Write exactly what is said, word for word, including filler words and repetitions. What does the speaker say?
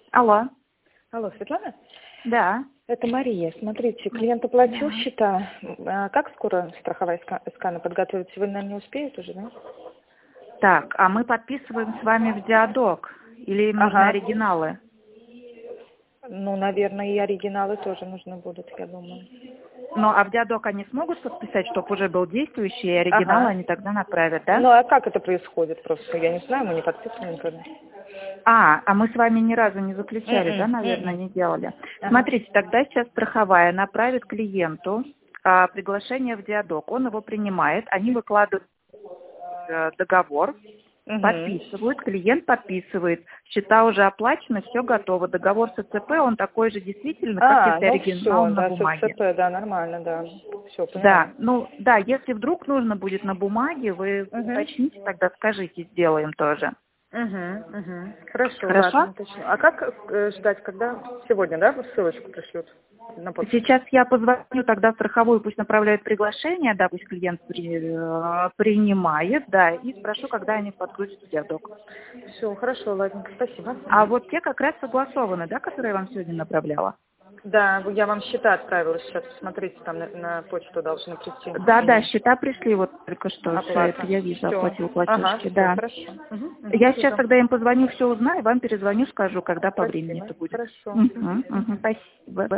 Алло. Алло, Светлана? Да. Это Мария. Смотрите, клиент оплатил счета. А как скоро страховая ска- сканы подготовить? Вы, наверное, не успеете уже, да? Так, а мы подписываем с вами в диадок? Или им нужны Ага. оригиналы? Ну, наверное, и оригиналы тоже нужны будут, я думаю. Ну, а в диадок они смогут подписать, чтобы уже был действующий, и оригиналы Ага. они тогда направят, да? Ну, а как это происходит просто? Я не знаю, мы не подписываем никогда. А, а мы с вами ни разу не заключали, да, М-м, наверное, м-м. не делали. Ага. Смотрите, тогда сейчас страховая направит клиенту а, приглашение в диадок. Он его принимает, они выкладывают э, договор, Угу. подписывают, клиент подписывает, счета уже оплачены, все готово. Договор с ЦП, он такой же действительно, как А, если ну оригинал все, на да, бумаге. СЦП, да, нормально, да. Все, Да, поняла. ну да, если вдруг нужно будет на бумаге, вы Угу. уточните, тогда скажите, сделаем тоже. Угу, угу. Хорошо, Хорошо? ладно, точно. А как э, ждать, когда? Сегодня, да, ссылочку пришлют на почту? Сейчас я позвоню тогда в страховую, пусть направляют приглашение, да, пусть клиент при- э, принимает, да, и спрошу, когда они подгрузят в диадок. Все, хорошо, ладненько, спасибо. А Мгм. вот те как раз согласованы, да, которые я вам сегодня направляла? Да, я вам счета отправила сейчас, посмотрите, там на, на почту должны прийти. Да, да, Мгм. счета пришли вот только что, все это Оплата. я вижу, Все. оплатил Ага, платежки, все, да. хорошо. Мгм, мгм, Я сейчас вижу. тогда им позвоню, все узнаю, вам перезвоню, скажу, когда по времени Спасибо. это будет. Хорошо. Угу, Мгм, мгм. угу, спасибо.